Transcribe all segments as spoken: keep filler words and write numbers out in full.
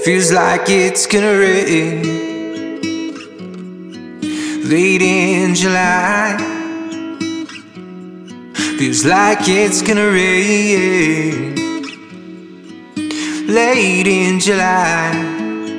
Feels like it's gonna rain late in July. Feels like it's gonna rain late in July.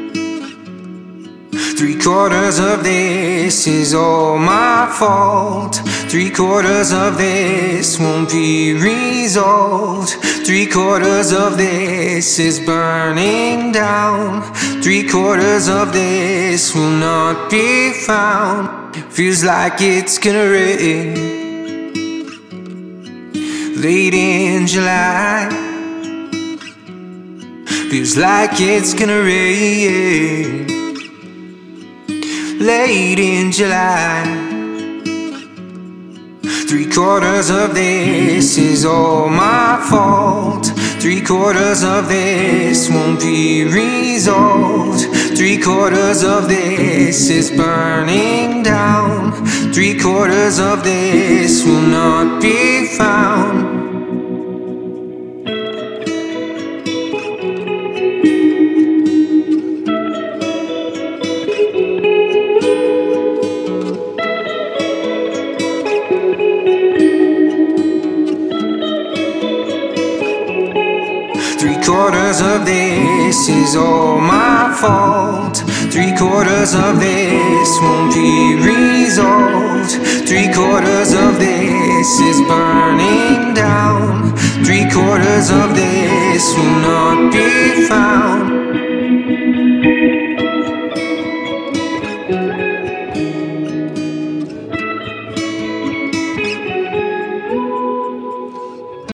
Three quarters of this is all my fault. Three quarters of this won't be resolved. Three quarters of this is burning down. Three quarters of this will not be found. Feels like it's gonna rain late in July. Feels like it's gonna rain late in July. Three quarters of this is all my fault. Three quarters of this won't be resolved. Three quarters of this is burning down. Three quarters of this will not be found. Three quarters of this is all my fault. Three quarters of this won't be resolved. Three quarters of this